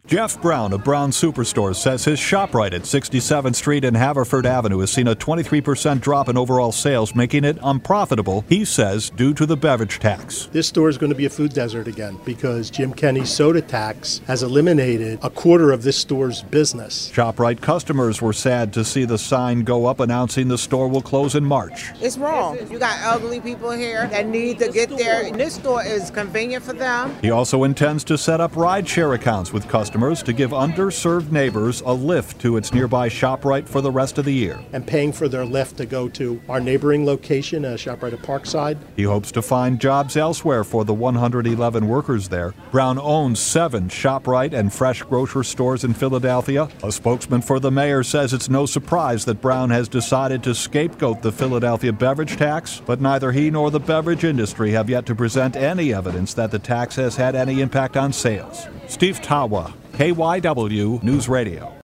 Jeff Brown of Brown Superstore says his ShopRite at 67th Street and Haverford Avenue has seen a 23% drop in overall sales, making it unprofitable, he says, due to the beverage tax. This store is going to be a food desert again because Jim Kenney's soda tax has eliminated a quarter of this store's business. ShopRite customers were sad to see the sign go up announcing the store will close in March. It's wrong. You got elderly people here that need to get there, and this store is convenient for them. He also intends to set up rideshare accounts with customers to give underserved neighbors a lift to its nearby ShopRite for the rest of the year. And paying for their lift to go to our neighboring location, ShopRite at Parkside. He hopes to find jobs elsewhere for the 111 workers there. Brown owns 7 ShopRite and Fresh Grocer stores in Philadelphia. A spokesman for the mayor says it's no surprise that Brown has decided to scapegoat the Philadelphia beverage tax, but neither he nor the beverage industry have yet to present any evidence that the tax has had any impact on sales. Steve Tawa, KYW News Radio.